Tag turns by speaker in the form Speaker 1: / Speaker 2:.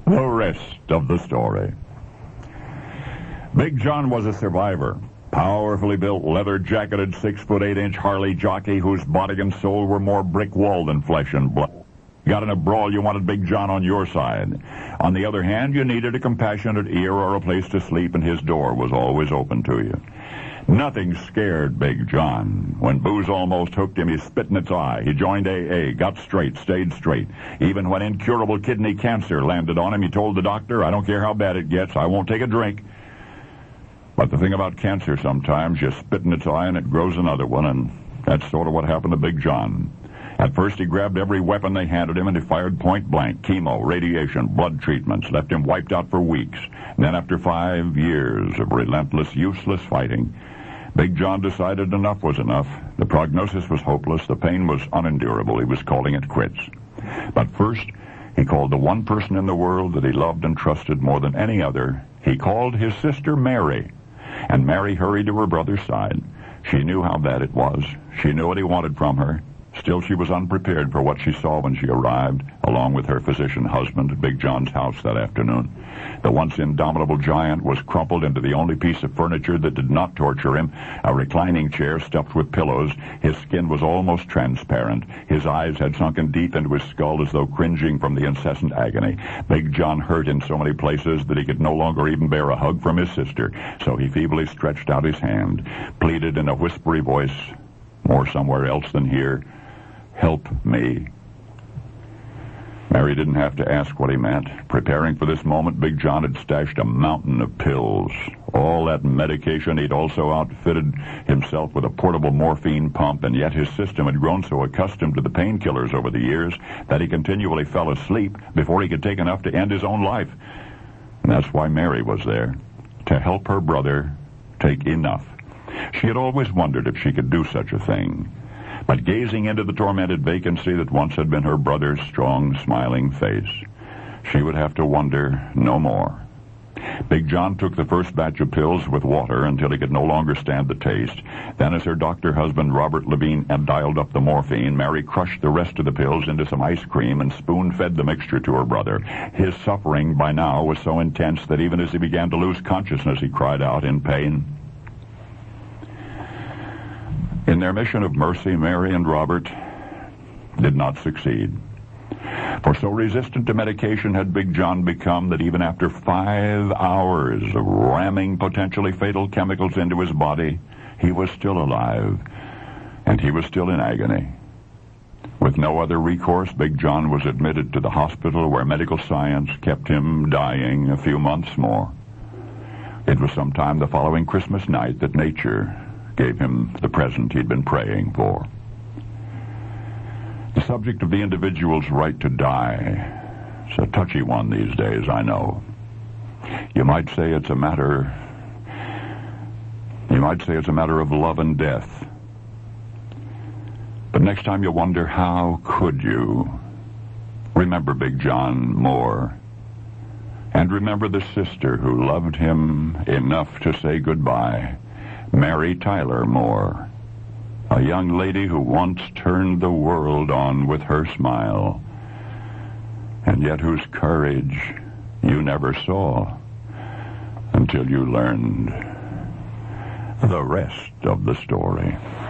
Speaker 1: The rest of the story. Big John was a survivor. Powerfully built, leather-jacketed, 6'8" Harley jockey whose body and soul were more brick wall than flesh and blood. Got in a brawl, you wanted Big John on your side. On the other hand, you needed a compassionate ear or a place to sleep, and his door was always open to you. Nothing scared Big John. When booze almost hooked him, he spit in its eye. He joined AA, got straight, stayed straight. Even when incurable kidney cancer landed on him, he told the doctor, I don't care how bad it gets, I won't take a drink. But the thing about cancer, sometimes you spit in its eye and it grows another one, and that's sort of what happened to Big John. At first, he grabbed every weapon they handed him and he fired point blank. Chemo, radiation, blood treatments, left him wiped out for weeks. And then after 5 years of relentless, useless fighting, Big John decided enough was enough. The prognosis was hopeless. The pain was unendurable. He was calling it quits. But first, he called the one person in the world that he loved and trusted more than any other. He called his sister Mary. And Mary hurried to her brother's side. She knew how bad it was. She knew what he wanted from her. Still, she was unprepared for what she saw when she arrived, along with her physician husband, at Big John's house that afternoon. The once indomitable giant was crumpled into the only piece of furniture that did not torture him, a reclining chair stuffed with pillows. His skin was almost transparent. His eyes had sunken deep into his skull as though cringing from the incessant agony. Big John hurt in so many places that he could no longer even bear a hug from his sister, so he feebly stretched out his hand, pleaded in a whispery voice, more somewhere else than here, help me. Mary didn't have to ask what he meant. Preparing for this moment, Big John had stashed a mountain of pills. All that medication, he'd also outfitted himself with a portable morphine pump, and yet his system had grown so accustomed to the painkillers over the years that he continually fell asleep before he could take enough to end his own life. And that's why Mary was there, to help her brother take enough. She had always wondered if she could do such a thing. But gazing into the tormented vacancy that once had been her brother's strong, smiling face, she would have to wonder no more. Big John took the first batch of pills with water until he could no longer stand the taste. Then, as her doctor husband, Robert Levine, had dialed up the morphine, Mary crushed the rest of the pills into some ice cream and spoon-fed the mixture to her brother. His suffering by now was so intense that even as he began to lose consciousness, he cried out in pain. In their mission of mercy, Mary and Robert did not succeed. For so resistant to medication had Big John become that even after 5 hours of ramming potentially fatal chemicals into his body, he was still alive, and he was still in agony. With no other recourse, Big John was admitted to the hospital where medical science kept him dying a few months more. It was sometime the following Christmas night that nature gave him the present he'd been praying for. The subject of the individual's right to die is a touchy one these days, I know. You might say it's a matter of love and death. But next time you wonder, how could you? Remember Big John Moore. And remember the sister who loved him enough to say goodbye, Mary Tyler Moore, a young lady who once turned the world on with her smile, and yet whose courage you never saw until you learned the rest of the story.